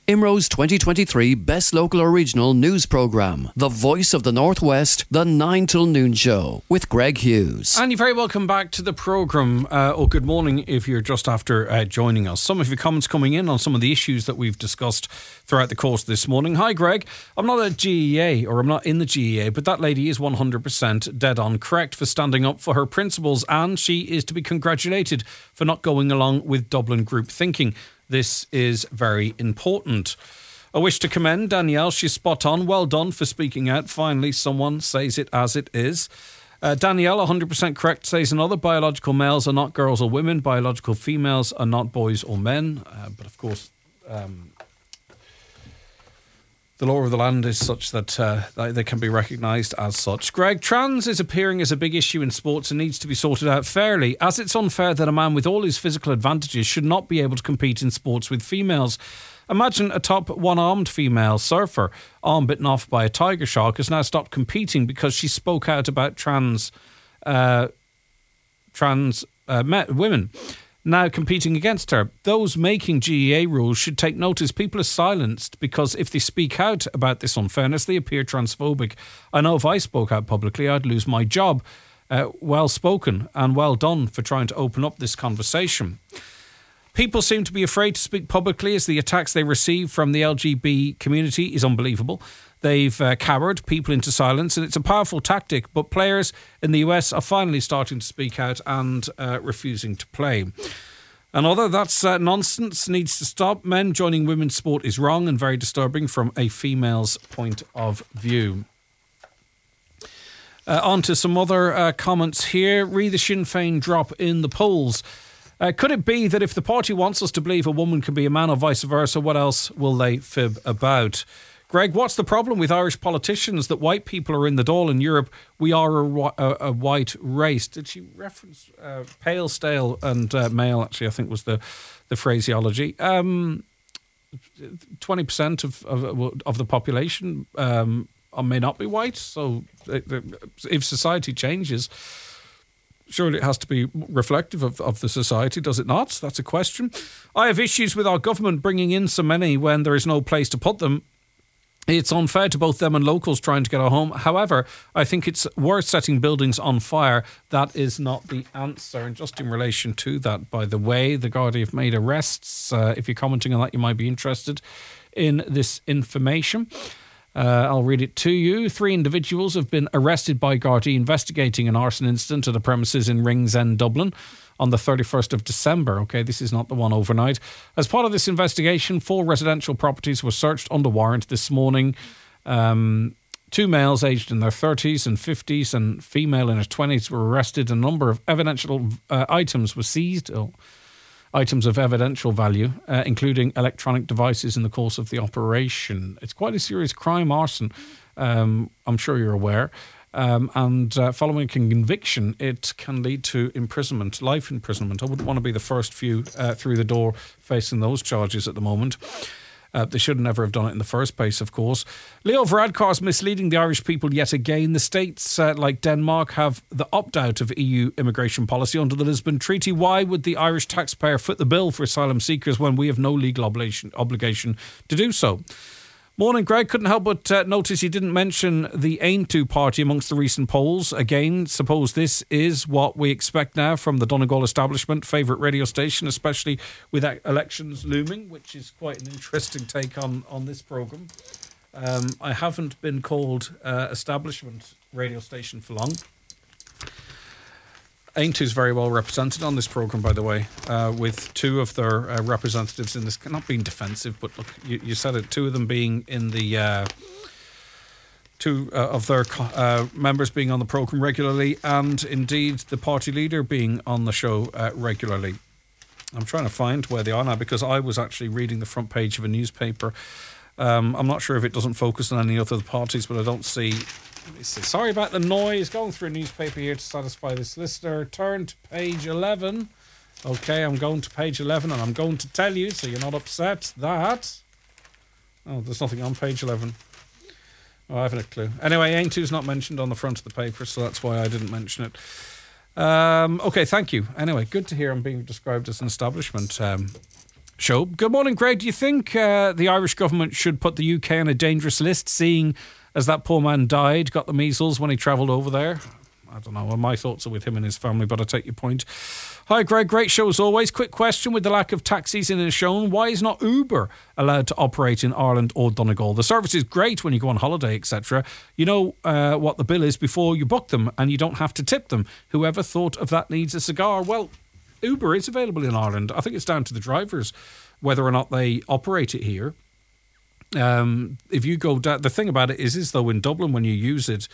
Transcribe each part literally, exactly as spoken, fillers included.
I M R O's twenty twenty-three Best Local Original News Programme, The Voice of the Northwest, the nine till noon show with Greg Hughes. And you're very welcome back to the programme, uh, or good morning if you're just after uh, joining us. Some of your comments coming in on some of the issues that we've discussed throughout the course of this morning. Hi Greg, I'm not a G E A, or I'm not in the G E A, but that lady is one hundred percent dead on correct for standing up for her principles, and she is to be congratulated for not going along with Dublin group thinking. This is very important. I wish to commend Danielle. She's spot on. Well done for speaking out. Finally, someone says it as it is. Uh, Danielle, one hundred percent correct, says another. Biological males are not girls or women. Biological females are not boys or men. Uh, but of course, um, the law of the land is such that uh, they can be recognised as such. Greg, trans is appearing as a big issue in sports and needs to be sorted out fairly, as it's unfair that a man with all his physical advantages should not be able to compete in sports with females. Imagine a top one-armed female surfer, arm bitten off by a tiger shark, has now stopped competing because she spoke out about trans uh, trans uh, women now competing against her. Those making G E A rules should take notice. People are silenced because if they speak out about this unfairness, they appear transphobic. I know if I spoke out publicly, I'd lose my job. Uh, well spoken and well done for trying to open up this conversation. People seem to be afraid to speak publicly as the attacks they receive from the L G B T community is unbelievable. They've uh, cowered people into silence, and it's a powerful tactic, but players in the U S are finally starting to speak out and uh, refusing to play. Another, that's uh, nonsense, needs to stop. Men joining women's sport is wrong and very disturbing from a female's point of view. Uh, on to some other uh, comments here. Re the Sinn Féin drop in the polls. Uh, could it be that if the party wants us to believe a woman can be a man or vice versa, what else will they fib about? Greg, what's the problem with Irish politicians that white people are in the Dáil in Europe? We are a, a, a white race. Did she reference uh, pale, stale and uh, male, actually, I think was the, the phraseology. Um, twenty percent of, of, of the population um, may not be white. So if society changes, surely it has to be reflective of, of the society, does it not? That's a question. I have issues with our government bringing in so many when there is no place to put them. It's unfair to both them and locals trying to get a home. However, I think it's worth setting buildings on fire. That is not the answer. And just in relation to that, by the way, the Gardaí have made arrests. Uh, if you're commenting on that, you might be interested in this information. Uh, I'll read it to you. Three individuals have been arrested by Gardaí investigating an arson incident at a premises in Ringsend, Dublin, on the thirty-first of December. Okay, this is not the one overnight. As part of this investigation, four residential properties were searched under warrant this morning. Um, two males aged in their thirties and fifties and female in her twenties were arrested. A number of evidential uh, items were seized. Oh, items of evidential value, uh, including electronic devices in the course of the operation. It's quite a serious crime, arson, um, I'm sure you're aware. Um, and uh, following a conviction, it can lead to imprisonment, life imprisonment. I wouldn't want to be the first few uh, through the door facing those charges at the moment. Uh, they should never have done it in the first place, of course. Leo Varadkar is misleading the Irish people yet again. The states, uh, like Denmark, have the opt-out of E U immigration policy under the Lisbon Treaty. Why would the Irish taxpayer foot the bill for asylum seekers when we have no legal obligation, obligation to do so? Morning, Greg. Couldn't help but uh, notice you didn't mention the Aontú party amongst the recent polls. Again, suppose this is what we expect now from the Donegal establishment, favourite radio station, especially with elections looming, which is quite an interesting take on, on this programme. Um, I haven't been called uh, establishment radio station for long. Aontú is very well represented on this programme, by the way, uh, with two of their uh, representatives in this, not being defensive, but look, you, you said it, two of them being in the, uh, two uh, of their uh, members being on the programme regularly, and indeed the party leader being on the show uh, regularly. I'm trying to find where they are now because I was actually reading the front page of a newspaper. Um, I'm not sure if it doesn't focus on any other parties, but I don't see... Let me see. Sorry about the noise. Going through a newspaper here to satisfy this listener. Turn to page eleven. Okay, I'm going to page eleven and I'm going to tell you, so you're not upset, that... Oh, there's nothing on page eleven. Oh, I haven't a clue. Anyway, Aontú's not mentioned on the front of the paper, so that's why I didn't mention it. Um, okay, thank you. Anyway, good to hear I'm being described as an establishment um, show. Good morning, Greg. Do you think uh, the Irish government should put the U K on a dangerous list, seeing as that poor man died, got the measles when he travelled over there? I don't know. Well, my thoughts are with him and his family, but I take your point. Hi, Greg. Great show as always. Quick question: with the lack of taxis in Inishowen, why is not Uber allowed to operate in Ireland or Donegal? The service is great when you go on holiday, et cetera. You know uh, what the bill is before you book them, and you don't have to tip them. Whoever thought of that needs a cigar. Well, Uber is available in Ireland. I think it's down to the drivers whether or not they operate it here. Um, if you go down, the thing about it is, is though in Dublin when you use it,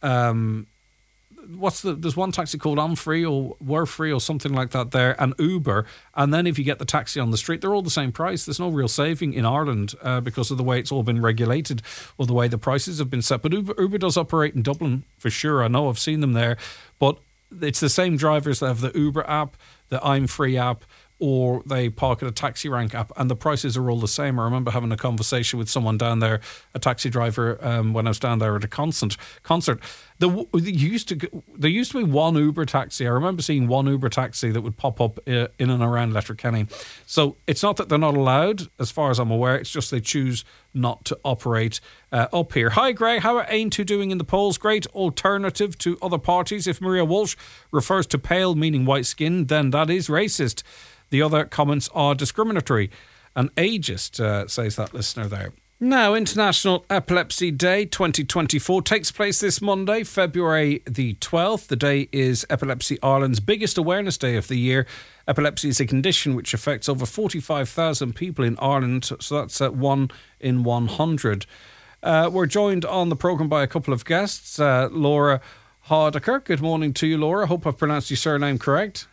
um, what's the? There's one taxi called I'm Free or We're Free or something like that there, and Uber. And then if you get the taxi on the street, they're all the same price. There's no real saving in Ireland uh, because of the way it's all been regulated or the way the prices have been set. But Uber, Uber does operate in Dublin for sure. I know I've seen them there, but it's the same drivers that have the Uber app, the I'm Free app, or they park at a taxi rank app, and the prices are all the same. I remember having a conversation with someone down there, a taxi driver, um, when I was down there at a concert. Concert. The, there used to there used to be one Uber taxi. I remember seeing one Uber taxi that would pop up uh, in and around Letterkenny. So it's not that they're not allowed, as far as I'm aware. It's just they choose not to operate uh, up here. Hi, Greg. How are Ain two doing in the polls? Great alternative to other parties. If Maria Walsh refers to pale, meaning white skin, then that is racist. The other comments are discriminatory and ageist, uh, says that listener there. Now, International Epilepsy Day twenty twenty-four takes place this Monday, February the twelfth. The day is Epilepsy Ireland's biggest awareness day of the year. Epilepsy is a condition which affects over forty-five thousand people in Ireland, so that's at one in one hundred. Uh, we're joined on the programme by a couple of guests. Uh, Laura Hardaker. Good morning to you, Laura. Hope I've pronounced your surname correct.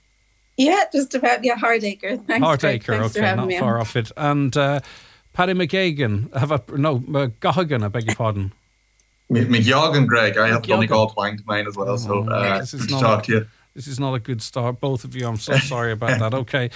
Yeah, just about. Yeah, Hardaker. Thanks, Hardaker, Thanks okay, not far on. off it. And uh, Paddy McGagan, have a no, uh, Gahagan, I beg your pardon. McGeoghan, Greg. I have Donegal twang to mine as well, oh, so uh, this is not a, This is not a good start, both of you. I'm so sorry about that. Okay.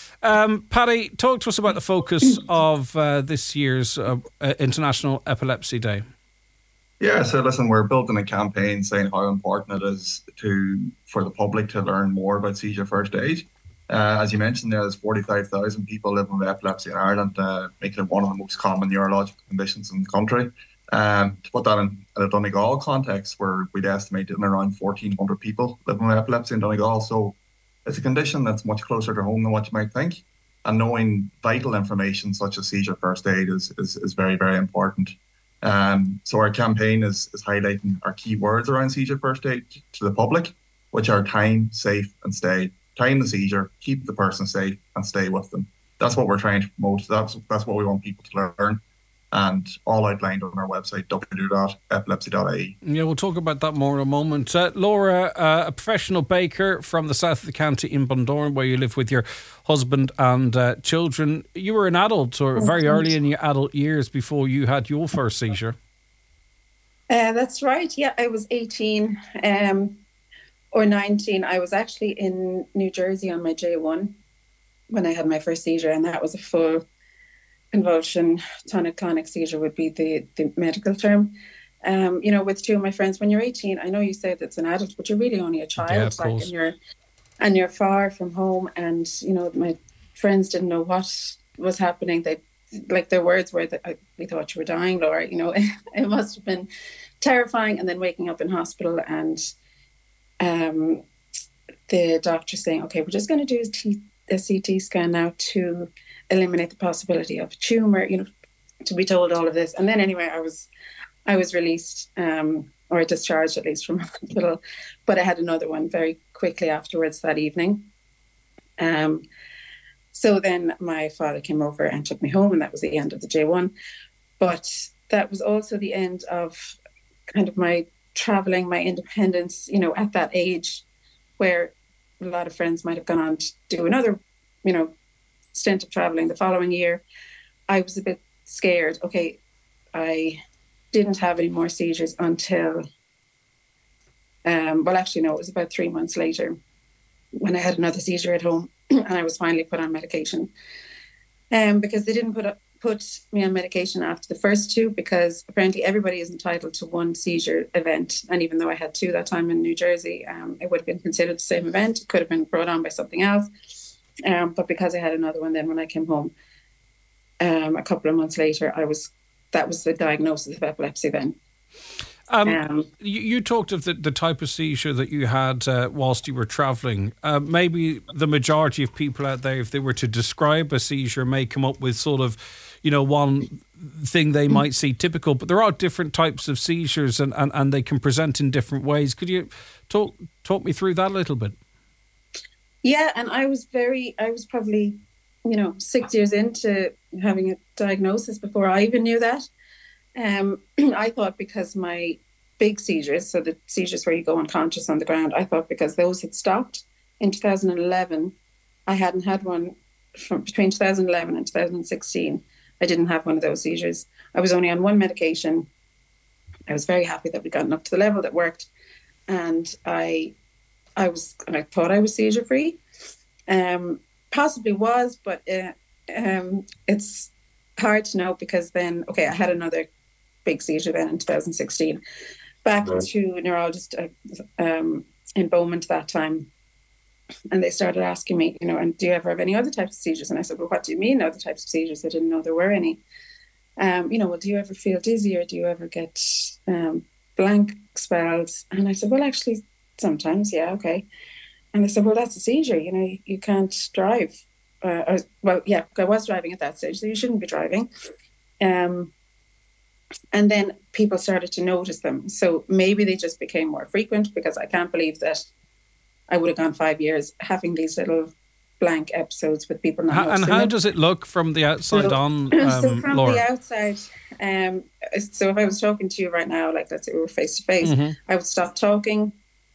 Um, Paddy, talk to us about the focus of uh, this year's uh, International Epilepsy Day. Yeah, so listen, we're building a campaign saying how important it is to for the public to learn more about seizure first aid. Uh, as you mentioned, there's forty-five thousand people living with epilepsy in Ireland, uh, making it one of the most common neurological conditions in the country. Um, to put that in, in a Donegal context, where we'd estimate in around fourteen hundred people living with epilepsy in Donegal. So it's a condition that's much closer to home than what you might think. And knowing vital information such as seizure first aid is, is, is very, very important. Um, so our campaign is, is highlighting our key words around seizure first aid to the public, which are time, safe, and stay. Time the seizure, keep the person safe, and stay with them. That's what we're trying to promote. That's that's what we want people to learn, and all outlined on our website, w w w dot epilepsy dot I E. Yeah, we'll talk about that more in a moment. Uh, Laura, uh, a professional baker from the south of the county in Bundoran, where you live with your husband and uh, children. You were an adult, or very early in your adult years, before you had your first seizure. Uh, that's right. Yeah, I was eighteen um, or nineteen. I was actually in New Jersey on my J one when I had my first seizure, and that was a full convulsion, tonic-clonic seizure would be the, the medical term. Um, you know, with two of my friends, when you're eighteen, I know you said it's an adult, but you're really only a child. Yeah, of like, course. And you're, and you're far from home, and, you know, my friends didn't know what was happening. They, like, their words were that I, we thought you were dying, Laura. You know, it must have been terrifying. And then waking up in hospital and um, the doctor saying, okay, we're just going to do a, T- a C T scan now to eliminate the possibility of a tumor, you know, to be told all of this. And then anyway, I was I was released um, or discharged at least from hospital, but I had another one very quickly afterwards that evening. Um, so then my father came over and took me home, and that was the end of the J one. But that was also the end of kind of my traveling, my independence, you know, at that age where a lot of friends might have gone on to do another, you know, stint of traveling the following year. I was a bit scared. Okay, I didn't have any more seizures until, um, well, actually, no, it was about three months later when I had another seizure at home and I was finally put on medication. Um, because they didn't put up, put me on medication after the first two, because apparently everybody is entitled to one seizure event. And even though I had two that time in New Jersey, um, it would have been considered the same event. It could have been brought on by something else. Um, but because I had another one, then when I came home, um, a couple of months later, I was that was the diagnosis of epilepsy then. Um, Um, you, you talked of the, the type of seizure that you had uh, whilst you were travelling. Uh, maybe the majority of people out there, if they were to describe a seizure, may come up with sort of, you know, one thing they might see typical. But there are different types of seizures, and, and, and they can present in different ways. Could you talk talk me through that a little bit? Yeah, and I was very, I was probably, you know, six years into having a diagnosis before I even knew that. Um, I thought because my big seizures, so the seizures where you go unconscious on the ground, I thought because those had stopped in two thousand eleven, I hadn't had one from between two thousand eleven and two thousand sixteen. I didn't have one of those seizures. I was only on one medication. I was very happy that we'd gotten up to the level that worked. And I I was, and I thought I was seizure free. Um, possibly was, but uh, um, it's hard to know because then, okay, I had another big seizure then in two thousand sixteen. Back right. to a neurologist uh, um, in Beaumont that time. And they started asking me, you know, and do you ever have any other types of seizures? And I said, well, what do you mean other types of seizures? I didn't know there were any. Um, you know, well, do you ever feel dizzy or do you ever get um, blank spells? And I said, well, actually, sometimes, yeah, okay. And they said, well, that's a seizure. You know, you, you can't drive. Uh, or, well, yeah, I was driving at that stage, so you shouldn't be driving. Um, and then people started to notice them. So maybe they just became more frequent because I can't believe that I would have gone five years having these little blank episodes with people not how, noticing And how them. does it look from the outside so, on, um, so from Laura? the outside, um, so if I was talking to you right now, like let's say we were face to face, I would stop talking.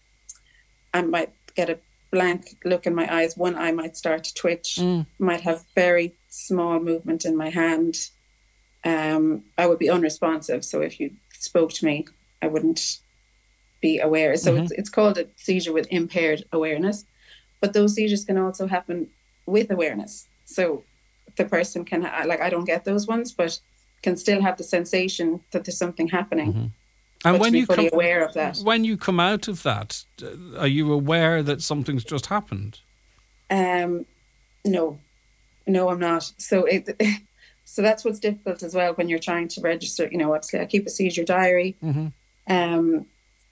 I might get a blank look in my eyes. One eye might start to twitch, mm. might have very small movement in my hand. Um, I would be unresponsive. So if you spoke to me, I wouldn't be aware. So mm-hmm. it's, it's called a seizure with impaired awareness. But those seizures can also happen with awareness. So the person can, ha- like, I don't get those ones, but can still have the sensation that there's something happening. Mm-hmm. And when you fully come, aware of that. When you come out of that, are you aware that something's just happened? Um, no, no, I'm not. So it, so that's what's difficult as well when you're trying to register. You know, obviously I keep a seizure diary. Mm-hmm. Um,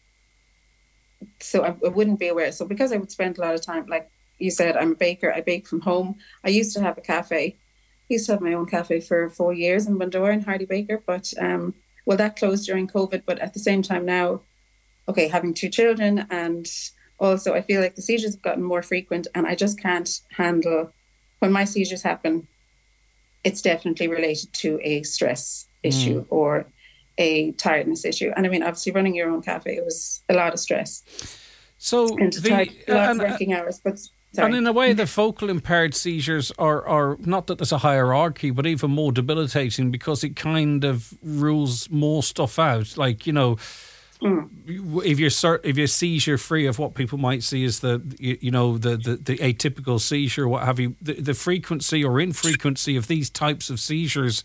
so I, I wouldn't be aware. So because I would spend a lot of time, like you said, I'm a baker. I bake from home. I used to have a cafe. I used to have my own cafe for four years in Bundoran, in Hardy Baker, but um. Well, that closed during COVID, but at the same time now, okay, having two children, and also I feel like the seizures have gotten more frequent, and I just can't handle when my seizures happen. It's definitely related to a stress mm. issue or a tiredness issue. And I mean, obviously running your own cafe, it was a lot of stress. So and the, tired, a lot and, of working hours, but sorry. And in a way, the focal impaired seizures are, are not that there's a hierarchy, but even more debilitating because it kind of rules more stuff out. Like, you know, mm. if you're if you're seizure free of what people might see as the you, you know the, the, the atypical seizure, what have you, the, the frequency or infrequency of these types of seizures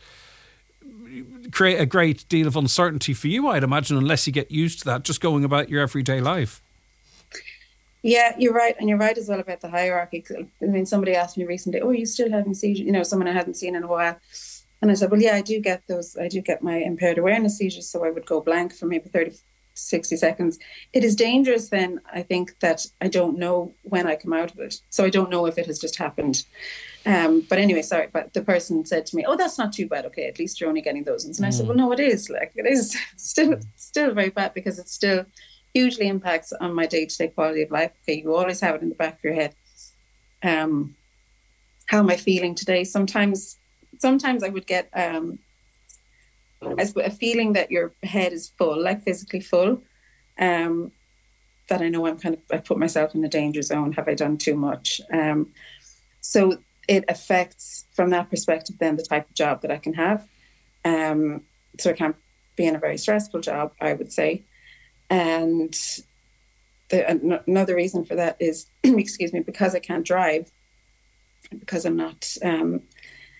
create a great deal of uncertainty for you, I'd imagine, unless you get used to that, just going about your everyday life. Yeah, you're right. And you're right as well about the hierarchy. I mean, somebody asked me recently, oh, are you still having seizures? You know, someone I hadn't seen in a while. And I said, well, yeah, I do get those. I do get my impaired awareness seizures. So I would go blank for maybe thirty, sixty seconds. It is dangerous then, I think, that I don't know when I come out of it. So I don't know if it has just happened. Um, but anyway, sorry, but the person said to me, oh, that's not too bad. Okay, at least you're only getting those ones. And I mm. said, well, no, it is. Like, it is still, still very bad because it's still hugely impacts on my day-to-day quality of life. Okay, you always have it in the back of your head. Um, how am I feeling today? Sometimes, sometimes I would get um, a feeling that your head is full, like physically full. Um, that I know I'm kind of, I put myself in a danger zone. Have I done too much? Um, so it affects, from that perspective, then the type of job that I can have. Um, so I can't be in a very stressful job, I would say. And the, an- another reason for that is, excuse me, because I can't drive, because I'm not um,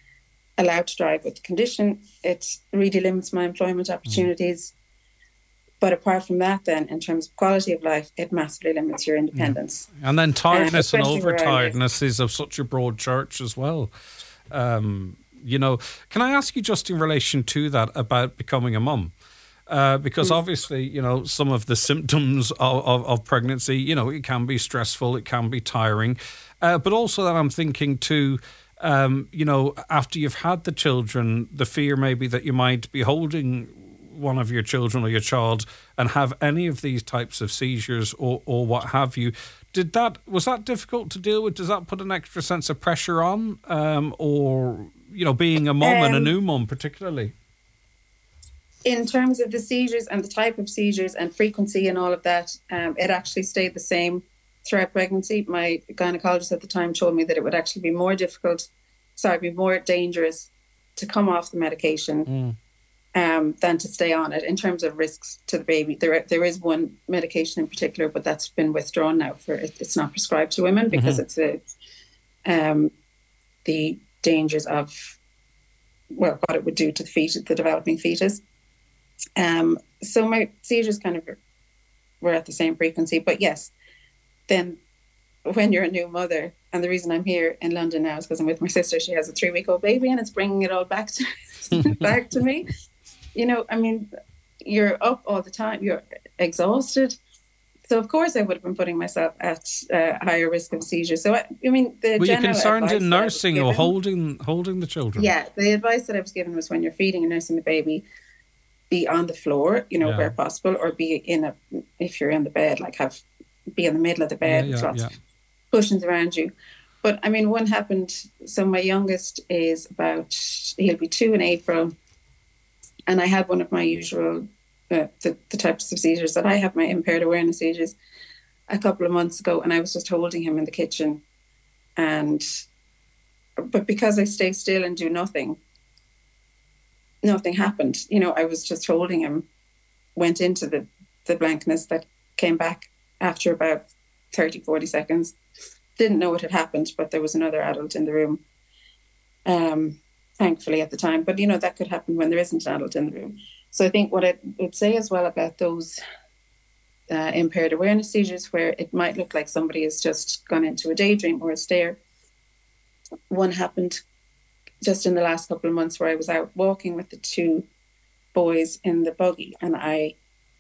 allowed to drive with the condition, it really limits my employment opportunities. but apart from that, then in terms of quality of life, it massively limits your independence. Yeah. And then tiredness uh, and especially where I live. overtiredness is of such a broad church as well. Um, you know, can I ask you just in relation to that about becoming a mum? Uh, because Mm. obviously, you know, some of the symptoms of, of, of pregnancy, you know, it can be stressful, it can be tiring. Uh, but also that I'm thinking too, um, you know, after you've had the children, the fear maybe that you might be holding one of your children or your child and have any of these types of seizures or, or what have you. Did that, was that difficult to deal with? Does that put an extra sense of pressure on? Um, or, you know, being a mum um, and a new mum particularly? In terms of the seizures and the type of seizures and frequency and all of that, um, it actually stayed the same throughout pregnancy. My gynecologist at the time told me that it would actually be more difficult, sorry, be more dangerous to come off the medication mm. um, than to stay on it in terms of risks to the baby. There, there is one medication in particular, but that's been withdrawn now. For it, it's not prescribed to women because mm-hmm. it's a, um, the dangers of, well, what it would do to the fetus, the developing fetus. Um, so my seizures kind of were at the same frequency, but yes, then when you're a new mother, and the reason I'm here in London now is because I'm with my sister. She has a three week old baby and it's bringing it all back to back to me. You know, I mean, you're up all the time, you're exhausted. So of course I would have been putting myself at uh, higher risk of seizure. So I, I mean, the were you general concerned in nursing given, or holding holding the children? Yeah, the advice that I was given was when you're feeding and nursing the baby, be on the floor, you know, yeah. where possible, or be in a, if you're in the bed, like have, be in the middle of the bed yeah, with yeah, lots yeah. of cushions around you. But I mean, one happened, so my youngest is about, he'll be two in April. And I had one of my usual, uh, the, the types of seizures that I have, my impaired awareness seizures, a couple of months ago. And I was just holding him in the kitchen. And, but because I stay still and do nothing, nothing happened. You know, I was just holding him, went into the, the blankness that came back after about thirty, forty seconds. Didn't know what had happened, but there was another adult in the room, um, thankfully at the time. But, you know, that could happen when there isn't an adult in the room. So I think what I would say as well about those uh, impaired awareness seizures, where it might look like somebody has just gone into a daydream or a stare. One happened just in the last couple of months where I was out walking with the two boys in the buggy, and I,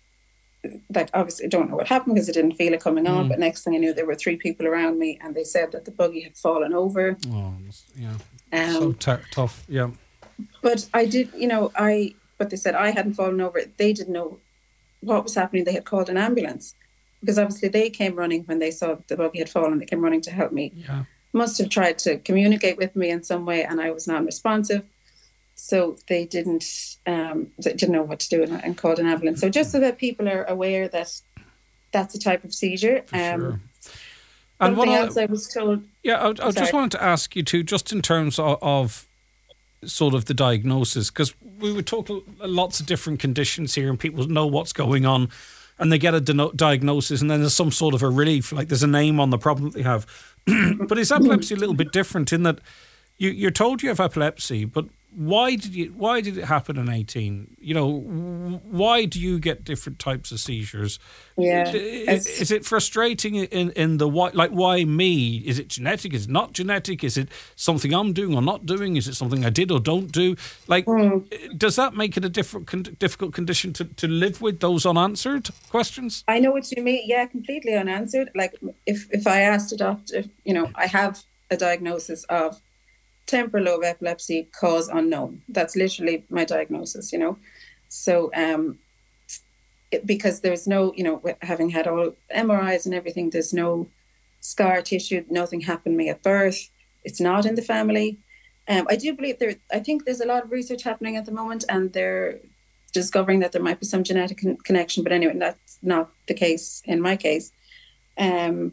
like, obviously don't know what happened because I didn't feel it coming on, mm. but next thing I knew there were three people around me and they said that the buggy had fallen over. Oh, yeah. Um, so t- tough, yeah. But I did, you know, I, but they said I hadn't fallen over. They didn't know what was happening. They had called an ambulance because obviously they came running when they saw the buggy had fallen. They came running to help me. Yeah. Must have tried to communicate with me in some way, and I was non-responsive, so they didn't um, they didn't know what to do and, and called an ambulance. So just so that people are aware that that's a type of seizure. For um, sure. And what else I, I was told. Yeah, I, I just wanted to ask you too, just in terms of, of sort of the diagnosis, because we would talk lots of different conditions here, and people know what's going on. And they get a di- diagnosis, and then there's some sort of a relief, like there's a name on the problem that they have. But is epilepsy a little bit different in that you, you're told you have epilepsy, but why did you? Why did it happen in eighteen? You know, why do you get different types of seizures? Yeah, is, is it frustrating in in the why? Like, why me? Is it genetic? Is it not genetic? Is it something I'm doing or not doing? Is it something I did or don't do? Like, mm. does that make it a different, con- difficult condition to, to live with? Those unanswered questions. I know what you mean. Yeah, completely unanswered. Like, if if I asked a doctor, you know, I have a diagnosis of temporal lobe epilepsy, cause unknown. That's literally my diagnosis, you know. So, um, it, because there's no, you know, having had all M R Is and everything, there's no scar tissue, nothing happened to me at birth. It's not in the family. Um, I do believe there, I think there's a lot of research happening at the moment, and they're discovering that there might be some genetic con- connection. But anyway, that's not the case in my case. Um,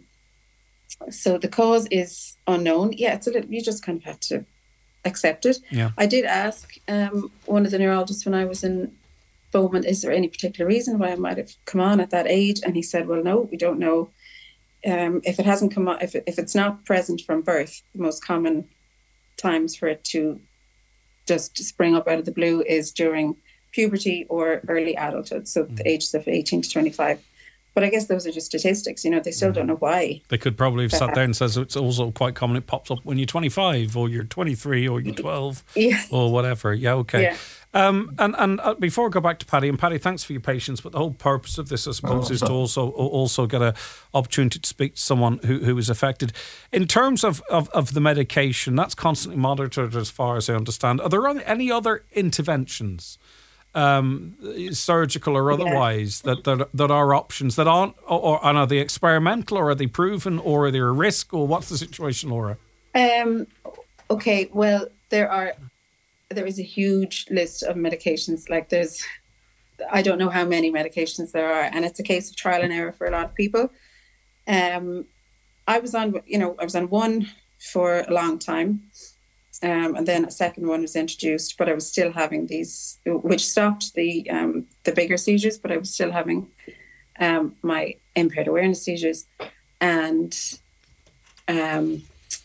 So the cause is unknown. Yeah, it's a little, you just kind of have to accept it. Yeah. I did ask um, one of the neurologists when I was in Bowman, is there any particular reason why I might have come on at that age? And he said, well, no, we don't know. Um, if it hasn't come on, if, it, if it's not present from birth, the most common times for it to just spring up out of the blue is during puberty or early adulthood, so Mm. the ages of eighteen to twenty-five. But I guess those are just statistics, you know, they still don't know why. They could probably have that sat there and happens. says it's also quite common. It pops up when you're twenty-five or you're twenty-three or you're twelve Yeah. or whatever. Yeah, okay. Yeah. Um, and and uh, before I go back to Paddy, and Paddy, thanks for your patience. But the whole purpose of this, I suppose, Oh, is to also also get a opportunity to speak to someone who, who is affected. In terms of, of, of the medication, that's constantly monitored, as far as I understand. Are there any other interventions, um, surgical or otherwise, yeah. that, that that are options that aren't, or, or and are they experimental, or are they proven, or are they a risk, or what's the situation, Laura? Um. Okay. Well, there are. There is a huge list of medications. Like there's, I don't know how many medications there are, and it's a case of trial and error for a lot of people. Um, I was on, you know, I was on one for a long time, um, and then a second one was introduced, but I was still having these, which stopped the um, the bigger seizures, but I was still having um, my impaired awareness seizures, and um,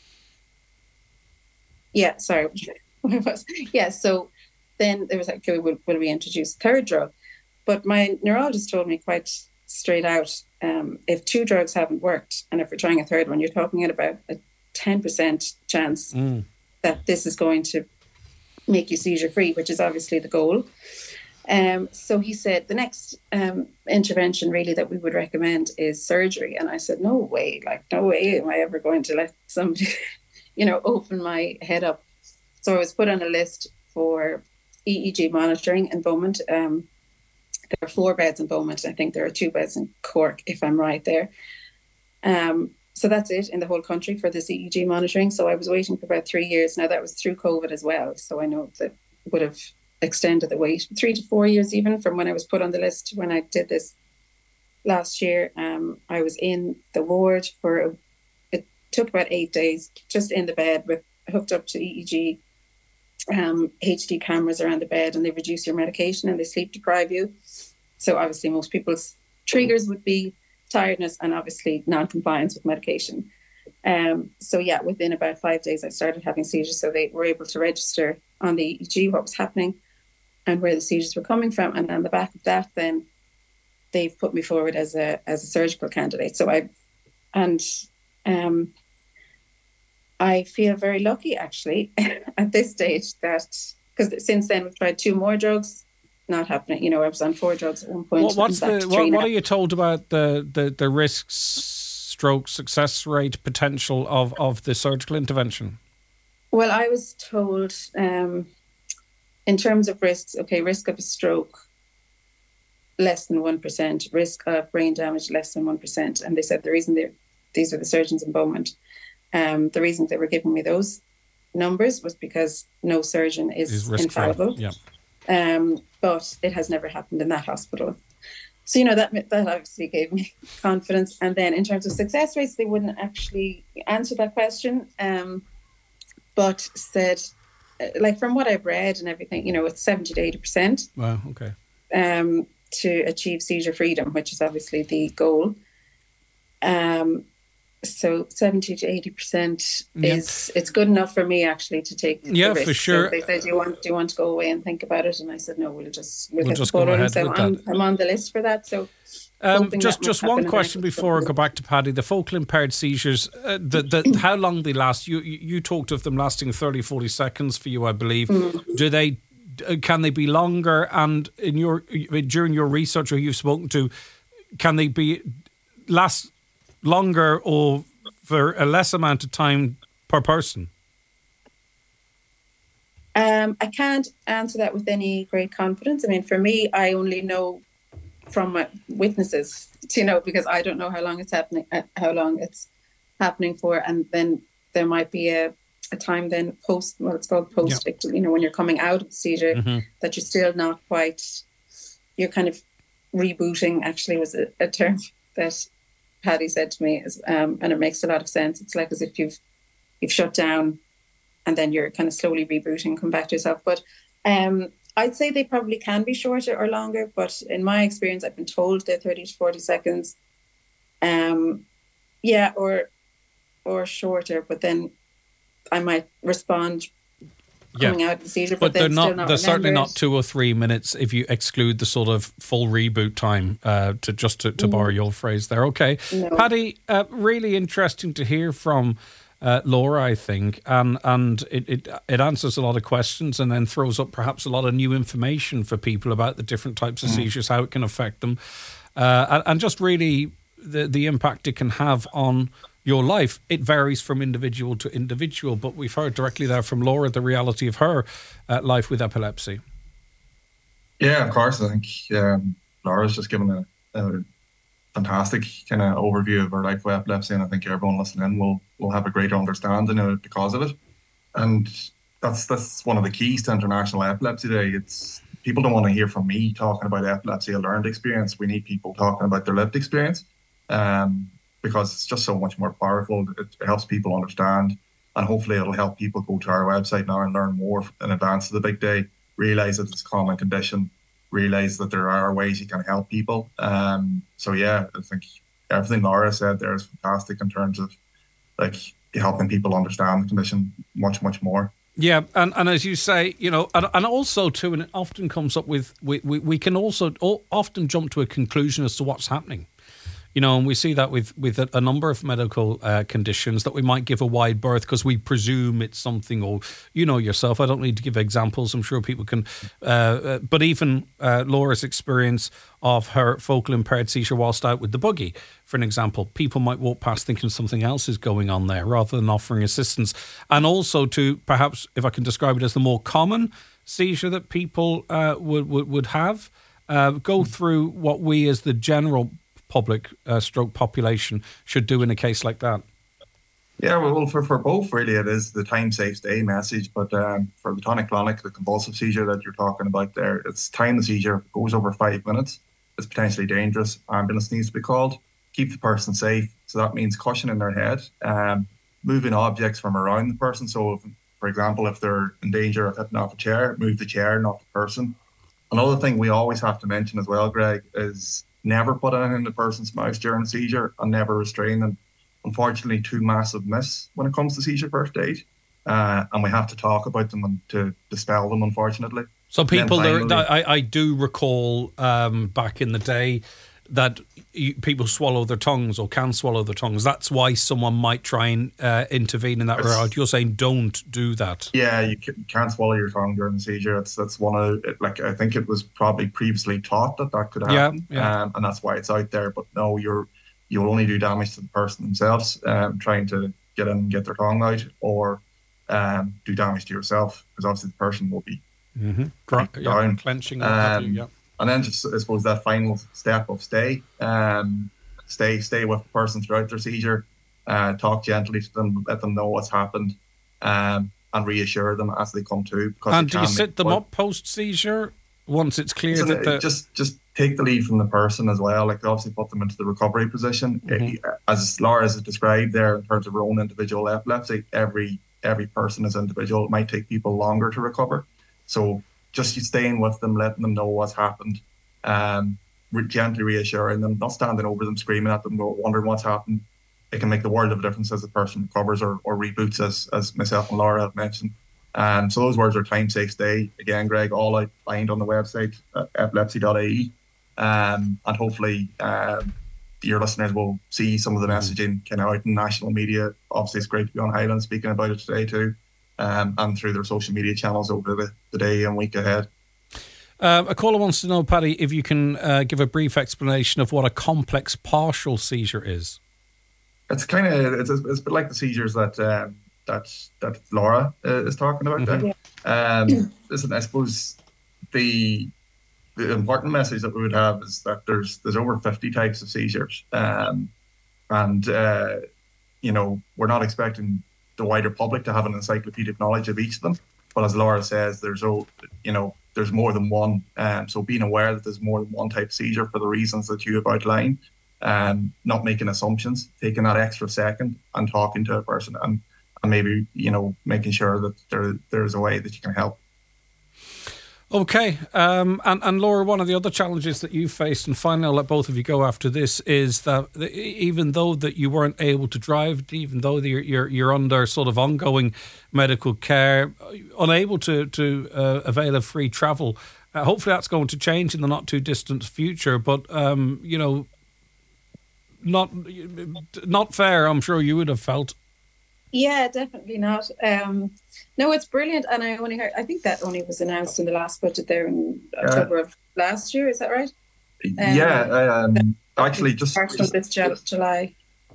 yeah, sorry. was yeah so then there was like, okay, will, will we introduce a third drug? But my neurologist told me quite straight out, um, if two drugs haven't worked and if we're trying a third one, you're talking at about a ten percent chance mm. that this is going to make you seizure free, which is obviously the goal. Um, so he said the next um, intervention really that we would recommend is surgery. And I said, no way, like no way am I ever going to let somebody you know open my head up. So I was put on a list for E E G monitoring in Beaumont. Um, there are four beds in Beaumont. I think there are two beds in Cork, if I'm right there. Um, so that's it in the whole country for this E E G monitoring. So I was waiting for about three years. Now that was through COVID as well. So I know that would have extended the wait three to four years even from when I was put on the list. When I did this last year, um, I was in the ward for, a, it took about eight days, just in the bed with hooked up to E E G um, H D cameras around the bed, and they reduce your medication and they sleep deprive you. So obviously most people's triggers would be tiredness and obviously non-compliance with medication. Um, so yeah, within about five days I started having seizures. So they were able to register on the E E G what was happening and where the seizures were coming from. And on the back of that, then they've put me forward as a as a surgical candidate. So I and um I feel very lucky, actually, at this stage that, because since then we've tried two more drugs, not happening. You know, I was on four drugs at one point. What, what's the what, what are you told about the, the, the risks, stroke success rate potential of, of the surgical intervention? Well, I was told, um, in terms of risks, okay, risk of a stroke, less than one percent, risk of brain damage, less than one percent. And they said the reason they these are the surgeons in Beaumont. Um, the reason they were giving me those numbers was because no surgeon is infallible. Yeah. Um, but it has never happened in that hospital. So, you know, that that obviously gave me confidence. And then in terms of success rates, they wouldn't actually answer that question. Um, but said, like from what I've read and everything, you know, it's seventy to eighty percent. Wow, okay. Um, to achieve seizure freedom, which is obviously the goal. Um, So seventy to eighty percent is yeah. it's good enough for me actually to take yeah the risk. For sure. So they said, do you want do you want to go away and think about it? And I said no, we'll just we'll, we'll get just the go ahead so with I'm, that. I'm on the list for that. So um, just just one question before I go back to Paddy. The focal impaired seizures, uh, the, the, how long they last? You you talked of them lasting thirty, forty seconds for you, I believe. Mm. Do they? Can they be longer? And in your during your research, or you've spoken to, can they be last longer or for a less amount of time per person? Um, I can't answer that with any great confidence. I mean, for me, I only know from my witnesses, you know, because I don't know how long it's happening, uh, how long it's happening for, and then there might be a, a time then post, well, it's called post, yeah. you know, when you're coming out of the seizure, mm-hmm. that you're still not quite, you're kind of rebooting. Actually, was a, a term that Paddy said to me, um, and it makes a lot of sense. It's like as if you've you've shut down and then you're kind of slowly rebooting, come back to yourself. But um, I'd say they probably can be shorter or longer. But in my experience, I've been told they're thirty to forty seconds. Um, yeah, or or shorter. But then I might respond coming out of the seizure, but, but they're they'd not. still not They're certainly remember not it. two or three minutes if you exclude the sort of full reboot time. Uh, to just to, to Mm. borrow your phrase there. Okay, No. Paddy, uh, really interesting to hear from uh, Laura, I think, and and it, it it answers a lot of questions and then throws up perhaps a lot of new information for people about the different types of Mm. seizures, how it can affect them, uh, and, and just really the the impact it can have on your life. It varies from individual to individual, but we've heard directly there from Laura the reality of her uh, life with epilepsy. Yeah, of course. I think um, Laura's just given a, a fantastic kind of overview of her life with epilepsy, and I think everyone listening in will will have a greater understanding of it because of it. And that's that's one of the keys to International Epilepsy Day. It's people don't want to hear from me talking about epilepsy, a learned experience. We need people talking about their lived experience, um, because it's just so much more powerful. It, it helps people understand, and hopefully it'll help people go to our website now and learn more in advance of the big day. Realize that it's a common condition. Realize that there are ways you can help people. Um, so yeah, I think everything Laura said there is fantastic in terms of like helping people understand the condition much, much more. Yeah, and, and as you say, you know, and, and also too, and it often comes up with, we, we, we can also often jump to a conclusion as to what's happening. You know, and we see that with, with a, a number of medical uh, conditions that we might give a wide berth because we presume it's something, or, you know yourself, I don't need to give examples, I'm sure people can, uh, uh, but even uh, Laura's experience of her focal impaired seizure whilst out with the buggy, for an example, people might walk past thinking something else is going on there rather than offering assistance. And also to perhaps, if I can describe it as the more common seizure that people uh, would, would, would have, uh, go through what we as the general public uh, stroke population should do in a case like that. Yeah, well, for, for both, really, it is the time safe stay message. But um, for the tonic-clonic, the convulsive seizure that you're talking about there, it's time the seizure goes over five minutes. It's potentially dangerous. Ambulance needs to be called. Keep the person safe. So that means cushion in their head, um, moving objects from around the person. So, if, for example, if they're in danger of hitting off a chair, move the chair, not the person. Another thing we always have to mention as well, Greg, is never put anything in the person's mouth during a seizure and never restrain them. Unfortunately, two massive myths when it comes to seizure first aid, uh, and we have to talk about them and to dispel them, unfortunately. So people, there, finally, I, I do recall um, back in the day that you, people swallow their tongues or can swallow their tongues. That's why someone might try and uh, intervene in that regard. You're saying don't do that. Yeah, you can't swallow your tongue during a seizure. It's that's one of like I think it was probably previously taught that that could happen, yeah, yeah. Um, and that's why it's out there. But no, you're you'll only do damage to the person themselves, um, trying to get in and get their tongue out, or um, do damage to yourself because obviously the person will be mm-hmm. Dr- down, yeah, clenching. And, um, you, yeah. and then just I suppose that final step of stay, um, stay, stay with the person throughout their seizure. Uh, talk gently to them, let them know what's happened, um, and reassure them as they come to. Because and do you sit them up post seizure once it's clear that the... just just take the lead from the person as well. Like obviously put them into the recovery position. Mm-hmm. As Laura has described there in terms of her own individual epilepsy, every every person is individual. It might take people longer to recover. So just staying with them, letting them know what's happened, um, re- gently reassuring them, not standing over them, screaming at them, wondering what's happened. It can make the world of a difference as the person recovers or, or reboots, as as myself and Laura have mentioned. Um, so those words are time safe stay. Again, Greg, all outlined on the website, uh, epilepsy dot I E. Um, and hopefully um, your listeners will see some of the messaging kind of out in national media. Obviously, it's great to be on Highland speaking about it today too, um, and through their social media channels over the, the day and week ahead. Uh, a caller wants to know, Paddy, if you can uh, give a brief explanation of what a complex partial seizure is. It's kind of it's, it's a bit like the seizures that um, that that Laura uh, is talking about. Mm-hmm. There, um, listen, I suppose the the important message that we would have is that there's there's over fifty types of seizures, um, and uh, you know we're not expecting the wider public to have an encyclopedic knowledge of each of them. But as Laura says, there's oh, you know there's more than one. Um, so being aware that there's more than one type of seizure for the reasons that you have outlined. Um, not making assumptions, taking that extra second and talking to a person, and, and maybe you know making sure that there there's a way that you can help. Okay, um, and, and Laura, one of the other challenges that you faced, and finally I'll let both of you go after this, is that even though that you weren't able to drive, even though you're you're, you're under sort of ongoing medical care, unable to, to uh, avail of free travel, uh, hopefully that's going to change in the not too distant future, but, um, you know, not not fair, I'm sure you would have felt. Yeah, definitely not. Um, no, it's brilliant, and I only heard. I think that only was announced in the last budget there in October uh, of last year. Is that right? Um, yeah, um, actually, just, just this July.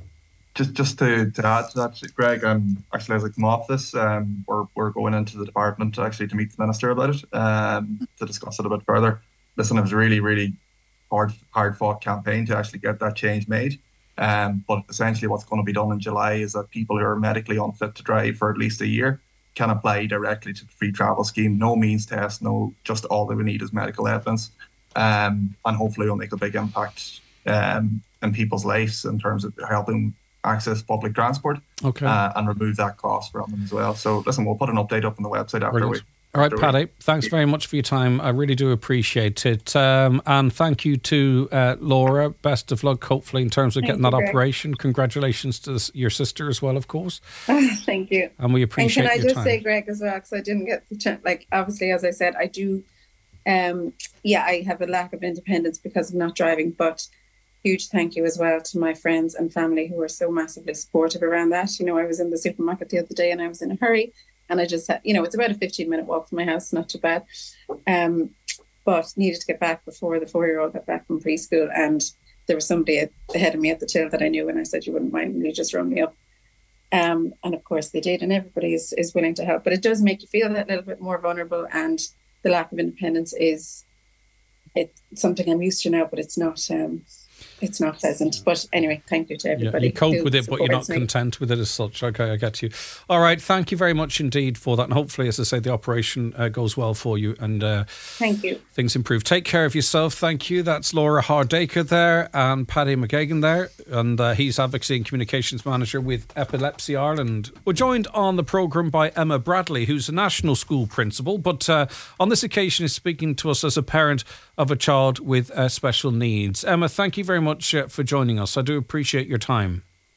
Just, just to, to add to that, Greg. Um, actually, as I come off this, um, we're we're going into the department actually to meet the minister about it, um, to discuss it a bit further. Listen, it was really, really hard, hard fought campaign to actually get that change made. Um, but essentially what's going to be done in July is that people who are medically unfit to drive for at least a year can apply directly to the free travel scheme. No means test, no, just all they would need is medical evidence. Um, and hopefully it'll make a big impact um, in people's lives in terms of helping access public transport, okay. uh, and remove that cost from them as well. So listen, we'll put an update up on the website after we. All right, Paddy, thanks very much for your time. I really do appreciate it. Um, and thank you to uh, Laura. Best of luck, hopefully, in terms of thank getting you, that Greg. Operation. Congratulations to this, your sister as well, of course. Thank you. And we appreciate your time. And can I just say, Greg, as well, because I didn't get the chance, like, obviously, as I said, I do, um, yeah, I have a lack of independence because of not driving, but huge thank you as well to my friends and family who were so massively supportive around that. You know, I was in the supermarket the other day and I was in a hurry. And I just had, you know, it's about a fifteen minute walk from my house, not too bad. Um, but needed to get back before the four-year-old got back from preschool. And there was somebody ahead of me at the till that I knew, and I said, you wouldn't mind, you just run me up. Um, and of course they did, and everybody is, is willing to help. But it does make you feel that little bit more vulnerable, and the lack of independence is it's something I'm used to now, but it's not... Um, It's not pleasant. But anyway, thank you to everybody. Yeah, you cope with it, but you're not me. content with it as such. Okay, I get you. All right, thank you very much indeed for that. And hopefully, as I say, the operation uh, goes well for you and uh, thank you. Things improve. Take care of yourself. Thank you. That's Laura Hardacre there and Paddy McGagan there. And uh, he's Advocacy and Communications Manager with Epilepsy Ireland. We're joined on the programme by Emma Bradley, who's a national school principal, but uh, on this occasion is speaking to us as a parent of a child with uh, special needs. Emma, thank you very much uh, for joining us. I do appreciate your time.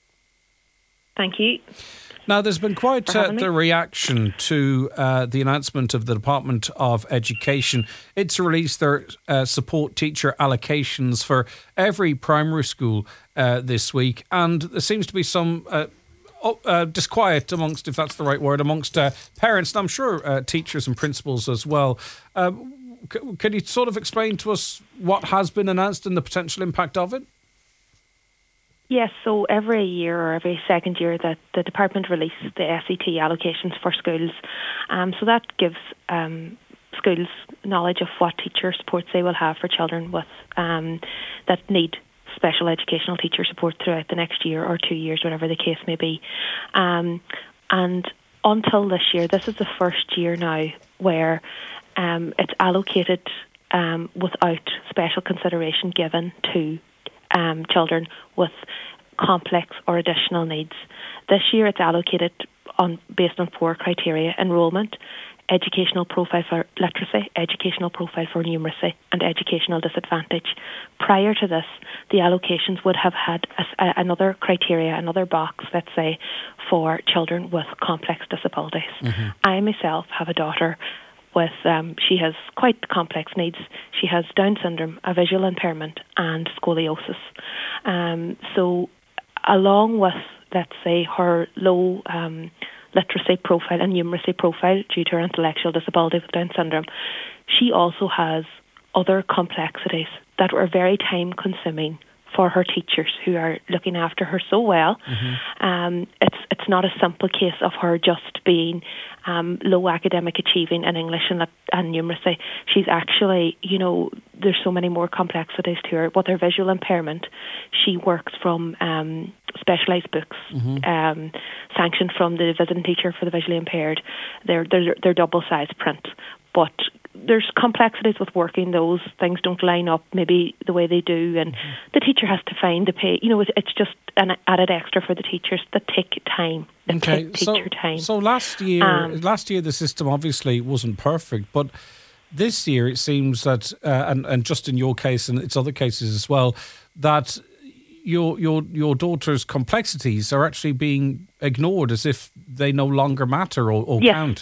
Thank you. Now, there's been quite uh, the reaction to uh, the announcement of the Department of Education. It's released their uh, support teacher allocations for every primary school uh, this week, and there seems to be some uh, uh, disquiet amongst, if that's the right word, amongst uh, parents, and I'm sure uh, teachers and principals as well. Uh, c- can you sort of explain to us what has been announced and the potential impact of it? Yes, so every year or every second year that the department releases the S E T allocations for schools. Um, so that gives um, schools knowledge of what teacher supports they will have for children with um, that need special educational teacher support throughout the next year or two years, whatever the case may be. Um, and until this year, this is the first year now where um, it's allocated um, without special consideration given to Um, children with complex or additional needs. This year it's allocated on based on four criteria: enrolment, educational profile for literacy, educational profile for numeracy, and educational disadvantage. Prior to this, the allocations would have had a, a, another criteria, another box, let's say, for children with complex disabilities. Mm-hmm. I myself have a daughter with, um, she has quite complex needs. She has Down syndrome, a visual impairment, and scoliosis. Um, so along with, let's say, her low um, literacy profile and numeracy profile due to her intellectual disability with Down syndrome, she also has other complexities that were very time-consuming for her teachers who are looking after her so well. Mm-hmm. Um, it's it's not a simple case of her just being um, low academic achieving in English and, and numeracy. She's actually, you know, there's so many more complexities to her. With her visual impairment, she works from um, specialised books, mm-hmm. um, sanctioned from the visiting teacher for the visually impaired. They're, they're, they're double-sized print, but there's complexities with working those. Things don't line up maybe the way they do, and mm-hmm. the teacher has to find the pay. You know, it's just an added extra for the teachers that take time. That okay, take teacher so, time. So last year, um, last year the system obviously wasn't perfect, but this year it seems that, uh, and, and just in your case and it's other cases as well, that your your your daughter's complexities are actually being ignored as if they no longer matter or, or yes. count.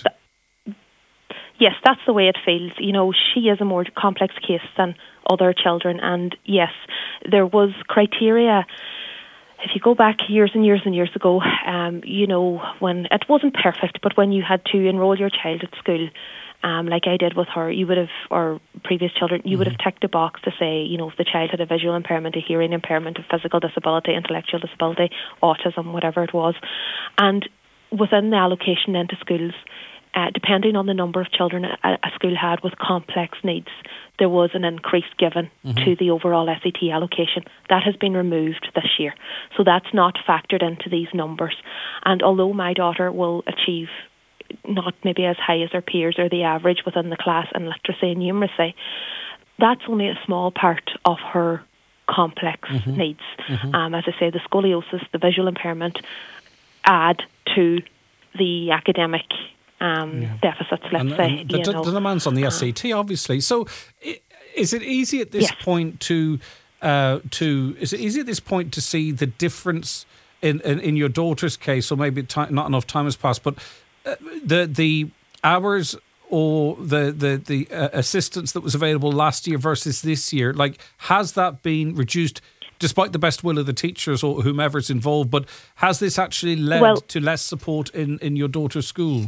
Yes, that's the way it feels. You know, she is a more complex case than other children. And yes, there was criteria. If you go back years and years and years ago, um, you know, when it wasn't perfect, but when you had to enroll your child at school, um, like I did with her, you would have, or previous children, you mm-hmm. would have ticked a box to say, you know, if the child had a visual impairment, a hearing impairment, a physical disability, intellectual disability, autism, whatever it was. And within the allocation into schools, Uh, depending on the number of children a, a school had with complex needs, there was an increase given mm-hmm. to the overall S E T allocation. That has been removed this year. So that's not factored into these numbers. And although my daughter will achieve not maybe as high as her peers or the average within the class in literacy and numeracy, that's only a small part of her complex mm-hmm. needs. Mm-hmm. Um, as I say, the scoliosis, the visual impairment add to the academic Um, yeah. deficits, let's and, say. And the, you know. the demands on the S A T, obviously. So, is it easy at this yes. point to uh, to is it easy at this point to see the difference in in, in your daughter's case, or maybe time, not enough time has passed, but uh, the the hours or the the the uh, assistance that was available last year versus this year, like has that been reduced? Despite the best will of the teachers or whomever's involved, but has this actually led well, to less support in, in your daughter's school?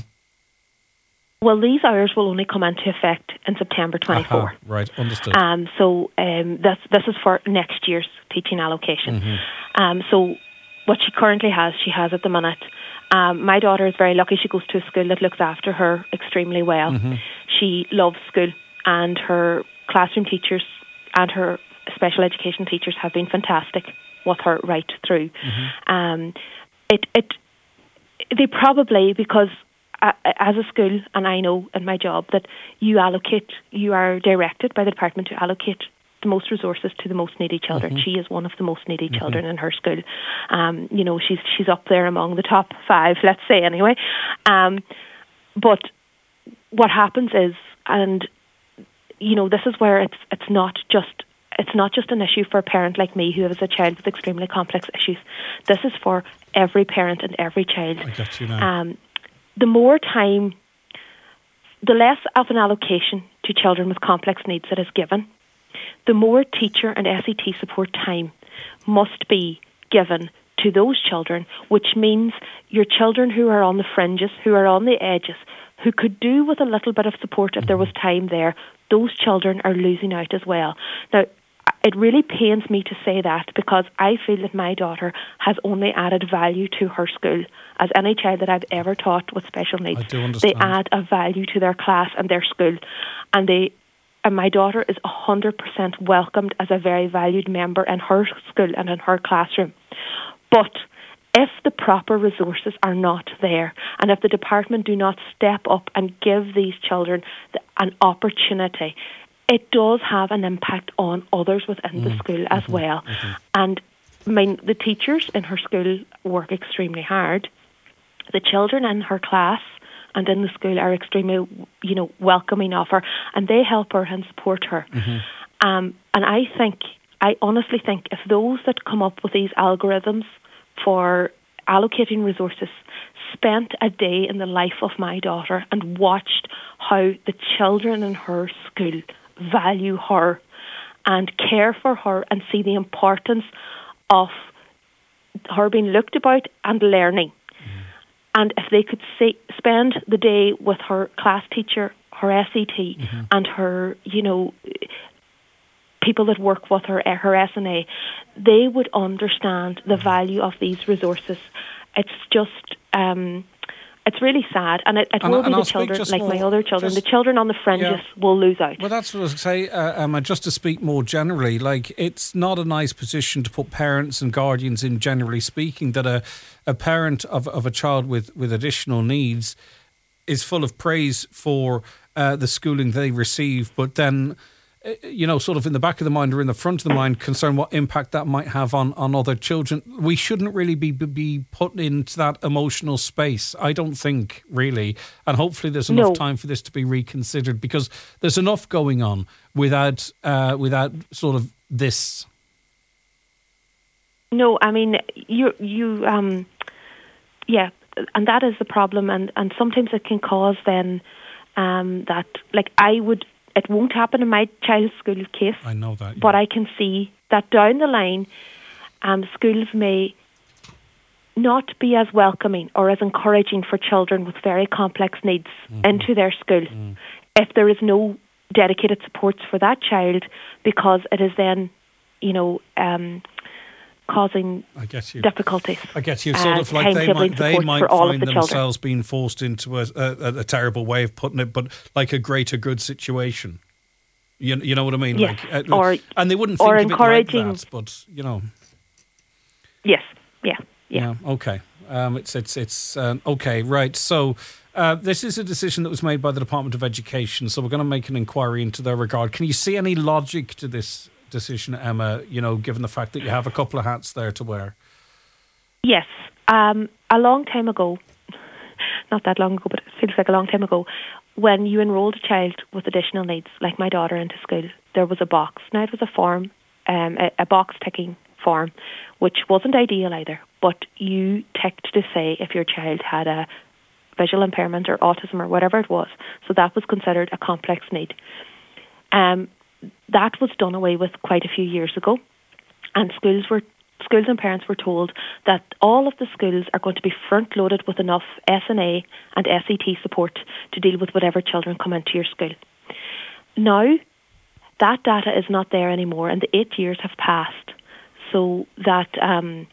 Well, these hours will only come into effect in September twenty-four. Aha, right, understood. Um, so um, this, this is for next year's teaching allocation. Mm-hmm. Um, so what she currently has, she has at the minute. Um, my daughter is very lucky. She goes to a school that looks after her extremely well. Mm-hmm. She loves school, and her classroom teachers and her special education teachers have been fantastic with her right through. Mm-hmm. Um, it, it, they probably, because uh, as a school, and I know in my job that you allocate, you are directed by the department to allocate the most resources to the most needy children. Mm-hmm. She is one of the most needy mm-hmm. children in her school. Um, you know, she's she's up there among the top five, let's say anyway. Um, but what happens is, and you know, this is where it's it's not just It's not just an issue for a parent like me who has a child with extremely complex issues. This is for every parent and every child. I get you now. Um, the more time, the less of an allocation to children with complex needs that is given, the more teacher and S E T support time must be given to those children, which means your children who are on the fringes, who are on the edges, who could do with a little bit of support if there was time there, those children are losing out as well. Now, it really pains me to say that because I feel that my daughter has only added value to her school. As any child that I've ever taught with special needs, I do understand. They add a value to their class and their school. And they, and my daughter is one hundred percent welcomed as a very valued member in her school and in her classroom. But if the proper resources are not there, and if the department do not step up and give these children the, an opportunity, it does have an impact on others within mm, the school as mm-hmm, well. Mm-hmm. And I mean, the teachers in her school work extremely hard. The children in her class and in the school are extremely, you know, welcoming of her, and they help her and support her. Mm-hmm. Um, and I think, I honestly think, if those that come up with these algorithms for allocating resources spent a day in the life of my daughter and watched how the children in her school value her and care for her and see the importance of her being looked about and learning. Mm. And if they could say, spend the day with her class teacher, her S E T, mm-hmm. and her, you know, people that work with her, her S N A, they would understand the value of these resources. It's just, um, it's really sad, and it, it and, will and be I'll the children, like more, my other children, just, the children on the fringes yeah. will lose out. Well, that's what I was going to say, uh, Emma, just to speak more generally, like, it's not a nice position to put parents and guardians in, generally speaking, that a, a parent of, of a child with, with additional needs is full of praise for uh, the schooling they receive, but then you know, sort of in the back of the mind or in the front of the mind, concerned what impact that might have on, on other children. We shouldn't really be be put into that emotional space, I don't think, really. And hopefully there's enough No. time for this to be reconsidered, because there's enough going on without uh, without sort of this. No, I mean, you, you, um, yeah, and that is the problem. And, and sometimes it can cause then um, that, like, I would, it won't happen in my child's school case. I know that. Yeah. But I can see that down the line, um, schools may not be as welcoming or as encouraging for children with very complex needs mm-hmm. into their school mm. if there is no dedicated supports for that child, because it is then, you know, um, causing I guess you, difficulties. I guess you sort of like they might, they might find the themselves children. being forced into a, a, a terrible way of putting it, but like a greater good situation. You, you know what I mean? Yes. Like, uh, or, and they wouldn't think or of encouraging, it like that, but, you know. Yes, yeah, yeah. yeah okay. Um, it's, it's, it's, um, okay, right. So uh, this is a decision that was made by the Department of Education, so we're going to make an inquiry into their regard. Can you see any logic to this decision, Emma, you know, given the fact that you have a couple of hats there to wear? Yes. Um, a long time ago, not that long ago, but it feels like a long time ago, when you enrolled a child with additional needs, like my daughter, into school, there was a box. Now, it was a form, um, a, a box-ticking form, which wasn't ideal either, but you ticked to say if your child had a visual impairment or autism or whatever it was. So that was considered a complex need. Um, that was done away with quite a few years ago, and schools were schools and parents were told that all of the schools are going to be front-loaded with enough S N A and S E T support to deal with whatever children come into your school. Now, that data is not there anymore, and the eight years have passed, so that um,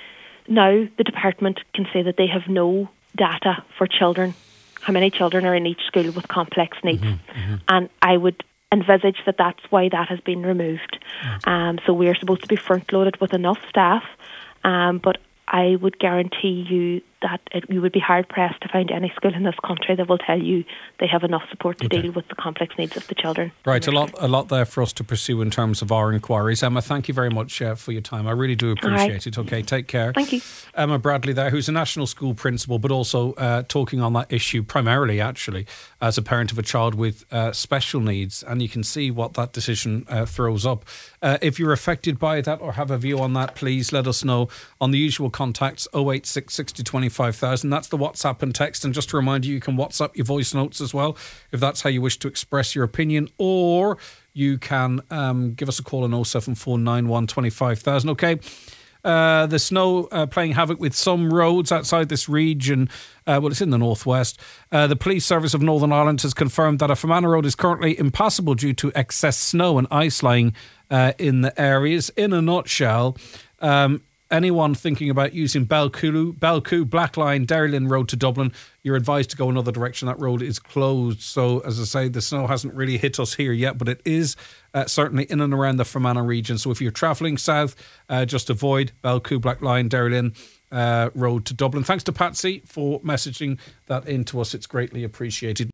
now the department can say that they have no data for children, how many children are in each school with complex needs. Mm-hmm, mm-hmm. And I would envisage that that's why that has been removed. Right. Um, so we're supposed to be front-loaded with enough staff, um, but I would guarantee you that it, you would be hard-pressed to find any school in this country that will tell you they have enough support to okay. deal with the complex needs of the children. Right, a lot a lot there for us to pursue in terms of our inquiries. Emma, thank you very much uh, for your time. I really do appreciate right. it. Okay, take care. Thank you. Emma Bradley there, who's a national school principal, but also uh, talking on that issue primarily, actually, as a parent of a child with uh, special needs. And you can see what that decision uh, throws up. Uh, if you're affected by that or have a view on that, please let us know on the usual contacts, oh eight six, sixty, twenty-five thousand. That's the WhatsApp and text. And just to remind you, you can WhatsApp your voice notes as well, if that's how you wish to express your opinion, or you can um, give us a call on oh seven four nine one, twenty-five thousand. Okay. Uh, the snow uh, playing havoc with some roads outside this region. Uh, well, it's in the northwest. Uh, the Police Service of Northern Ireland has confirmed that a Fermanagh Road is currently impassable due to excess snow and ice lying uh, in the areas. In a nutshell, um, anyone thinking about using Belcoo, Belcoo, Blackline, Derrylin Road to Dublin, you're advised to go another direction. That road is closed. So, as I say, the snow hasn't really hit us here yet, but it is uh, certainly in and around the Fermanagh region. So if you're travelling south, uh, just avoid Belcoo, Blackline, Derrylin uh, Road to Dublin. Thanks to Patsy for messaging that in to us. It's greatly appreciated.